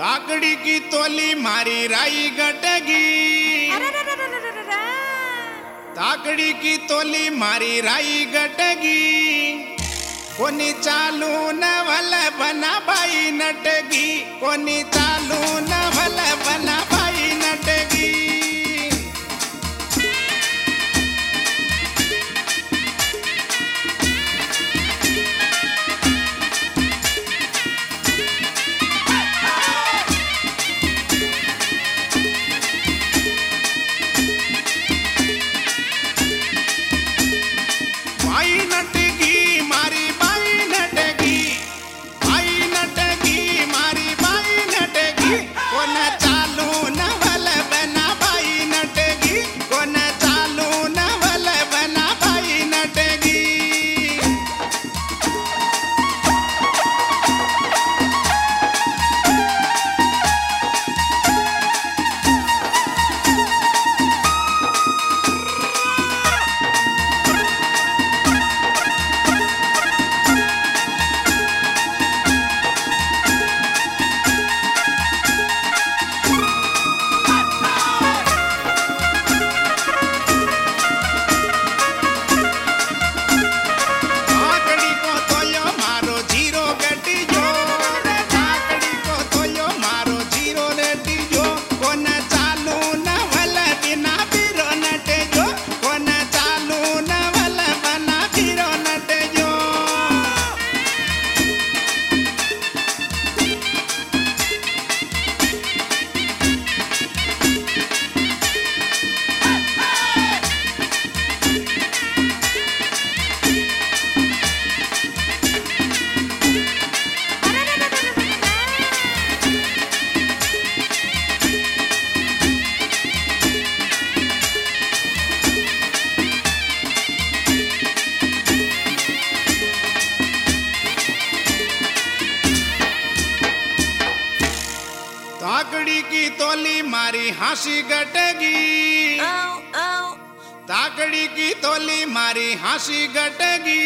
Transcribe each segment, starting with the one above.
ताकड़ी की तोली मारी राई गटगी। ताकड़ी की तोली मारी राई गटगी। कोनी चालू न भल बना भाई नटगी। कोनी चालू न भल बना भाई नटगी। ताकड़ी की तोली मारी हासी गटगी। ताकड़ी की तोली मारी हासी गटगी।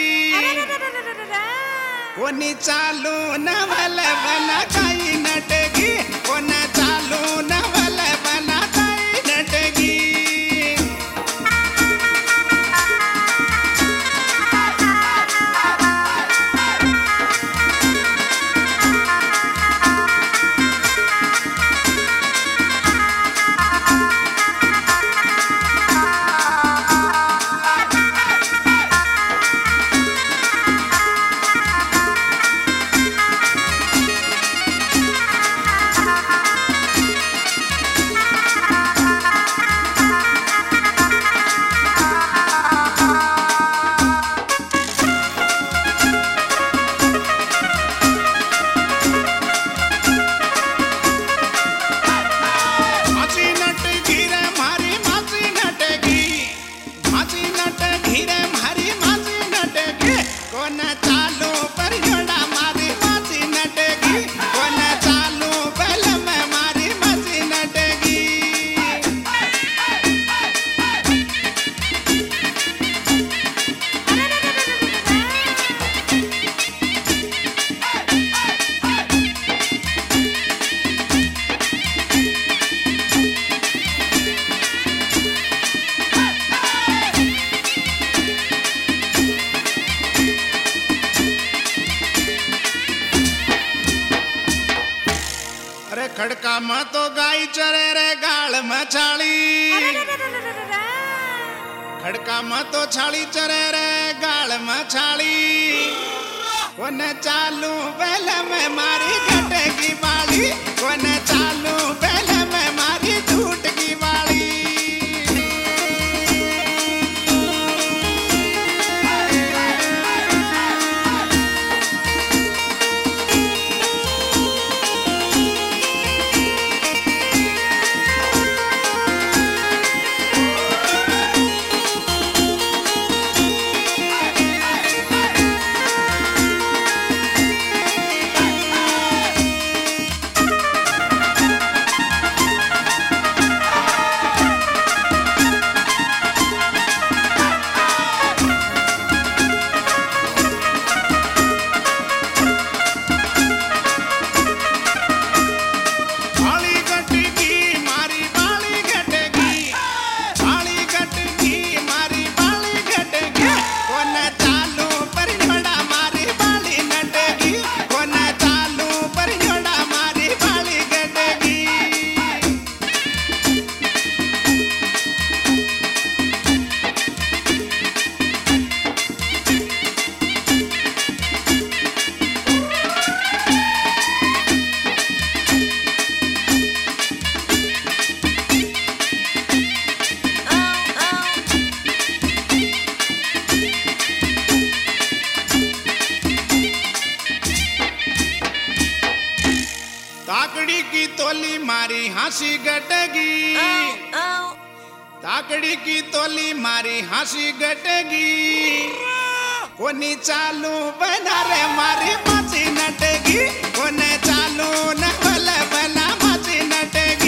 कोनी चालू न भल बना काई नटगी। कोना चालू न भल बना काई नटगी। खड़का में तो गाय चरे रे गाल में छाली। खड़का में तो छाली चरे रे गाल में छाली। कोन चालू बेल में मारी गटगी बाली। कोन चालू बेल में मारी झूठगी बाली। ताकड़ी की तोली मारी हंसी गटगी, ताकड़ी की तोली मारी हंसी गटगी, कोनी चालू बना रे मारी मची नटगी, कोने चालू न भला भला मची नटगी।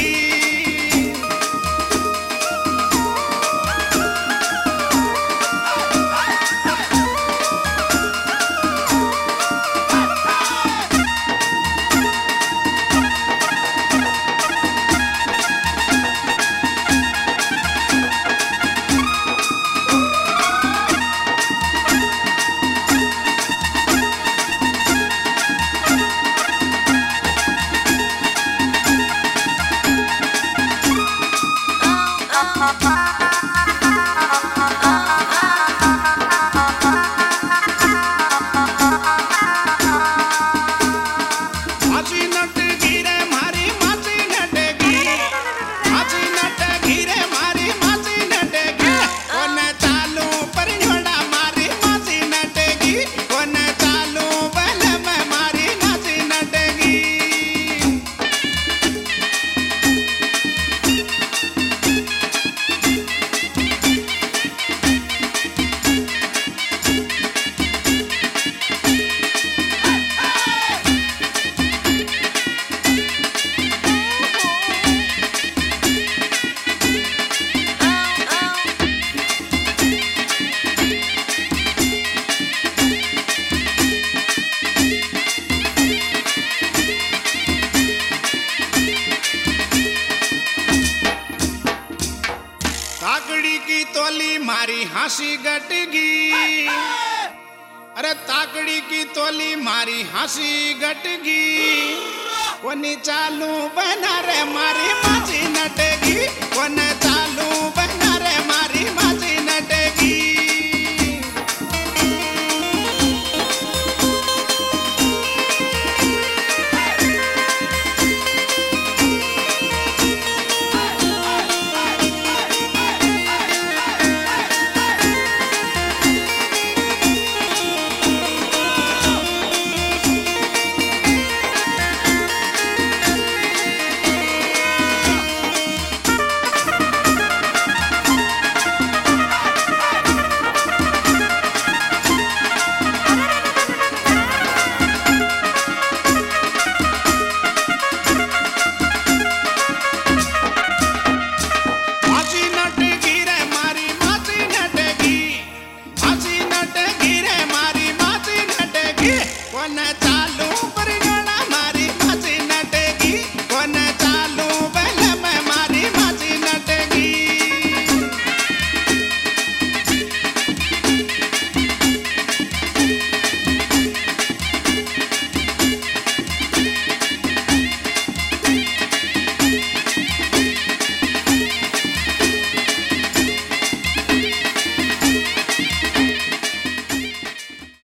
ताकड़ी की तोली मारी हंसी गटगी, अरे ताकड़ी की तोली मारी हंसी गटगी, कोनी चालू बना रे मारी मची नटगी, कोने चालू बना रे मारी मची नटगी। One night.